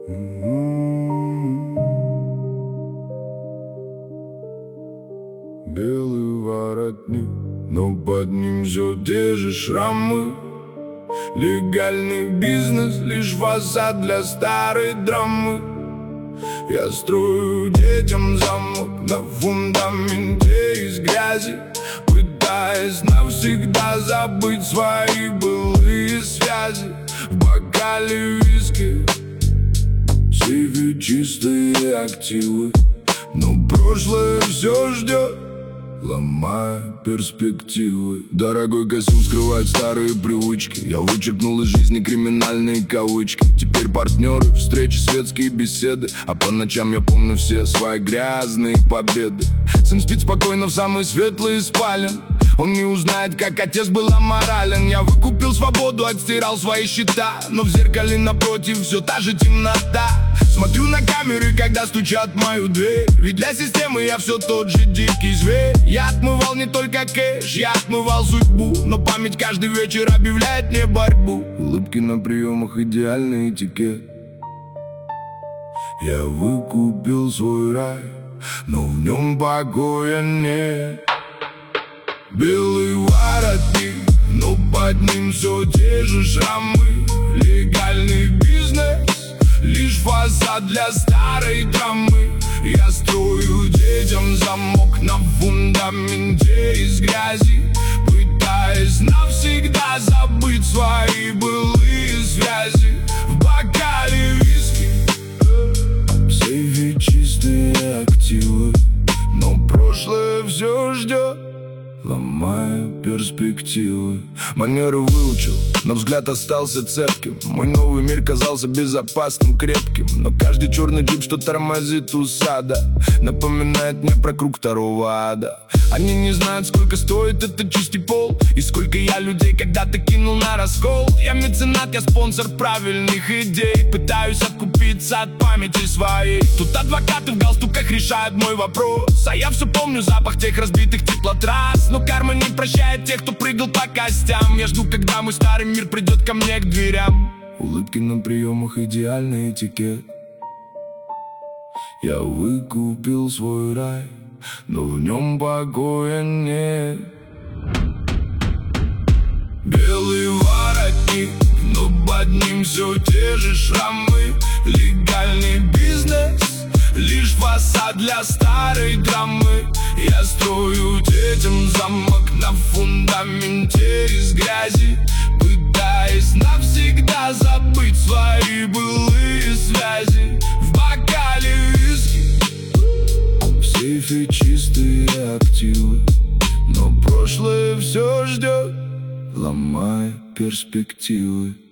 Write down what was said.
Белый воротник, но под ним все те же шрамы. Легальный бизнес, лишь фасад для старой драмы. Я строю детям замок на фундаменте из грязи, пытаясь навсегда забыть свои былые связи. В бокале виски, в сейфе чистые активы, но прошлое все ждет, ломая перспективы. Дорогой костюм скрывает старые привычки. Я вычеркнул из жизни криминальные кавычки. Теперь партнеры, встречи, светские беседы, а по ночам я помню все свои грязные победы. Сын спит спокойно в самой светлой спален. Он не узнает, как отец был аморален. Я выкупил свободу, отстирал свои счета, но в зеркале напротив все та же темнота. Смотрю на камеры, когда стучат в мою дверь, ведь для системы я все тот же дикий зверь. Я отмывал не только кэш, я отмывал судьбу, но память каждый вечер объявляет мне борьбу. Улыбки на приемах, идеальный этикет. Я выкупил свой рай, но в нем покоя нет. Белый воротник, но под ним все те же шрамы. Легальный бизнес, лишь фасад для старой драмы. Я строю детям замок на фундаменте из грязи, пытаясь навсегда забыть свои былые связи. В бокале виски, в сейфе чистые активы, но прошлое все ждет, ломая перспективы. Манеры выучил, но взгляд остался цепким. Мой новый мир казался безопасным, крепким, но каждый черный джип, что тормозит у сада, напоминает мне про круг второго ада. Они не знают, сколько стоит этот чистый пол, и сколько я людей когда-то кинул на раскол. Я меценат, я спонсор правильных идей, пытаюсь откупиться от памяти своей. Тут адвокаты в галстуках решают мой вопрос, а я все помню запах тех разбитых теплотрасс. Но карма не прощает тех, кто прыгал по костям. Я жду, когда мой старый мир придет ко мне к дверям. Улыбки на приемах, идеальный этикет. Я выкупил свой рай, но в нем покоя нет. Белый воротник, но под ним все те же шрамы. Легальный бизнес, лишь фасад для старой драмы. Я строю детям замок на фундаменте из грязи, пытаясь навсегда забыть свои былые связи. В бокале виски, в сейфе чистые активы, но прошлое все ждет, ломая перспективы.